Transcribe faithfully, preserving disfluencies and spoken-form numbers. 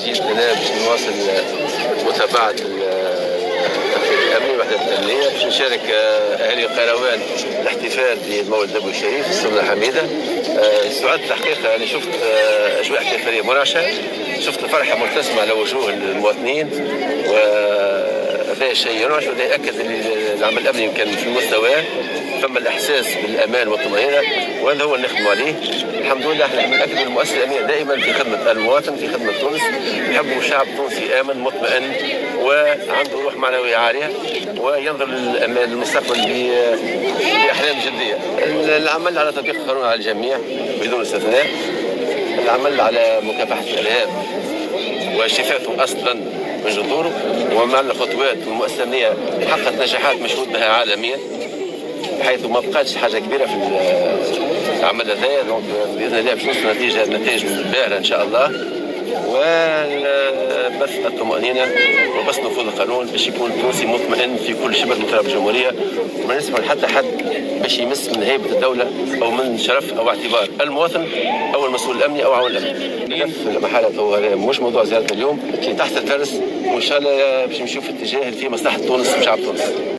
جديد هنا باش نواصل متابعة التخطيط الأمني والوحدات الأمنية باش نشارك أهالي القيروان الاحتفال بمولد أبو الشريف السنة الحميدة. سعدت الحقيقة أنا شفت أجواء احتفالية مرعشة، شفت الفرحة مرتسمة على وجوه المواطنين، وهذا شيء يرعش وهذا يأكد أن العمل الأمني كان في المستوى، ثم الإحساس بالأمان والطمأنينة، وهذا هو اللي نخدموا عليه. الحمد لله احنا نأكد أن المؤسسة الأمنية دائما في خدمة المواطن، في خدمة تونس، نحبوا شعب تونسي آمن مطمئن وعنده روح معنوية عالية وينظر للأمان للمستقبل بأحلام جدية. العمل على تطبيق القانون على الجميع بدون استثناء، العمل على مكافحة الإرهاب وشفافه أصلا من جذوره، ومع الخطوات المؤسسة الأمنية حققت نجاحات مشهود بها عالميا، بحيث ما بقاتش حاجه كبيره في العمل هذايا. دونك باذن الله باش نوصل نتيجه نتائج باهره ان شاء الله، وبث الطمانينه وبث نفوذ القانون باش يكون التونسي مطمئن في كل شبر من طرف الجمهوريه، وما نسمح لحتى حد باش يمس من هيبه الدوله او من شرف او اعتبار المواطن او المسؤول الامني او عون الامن. المحاله هو مش موضوع زياره اليوم، تحت الدرس، وان شاء الله باش نمشيو في اتجاه اللي فيه مصلحه تونس وشعب تونس.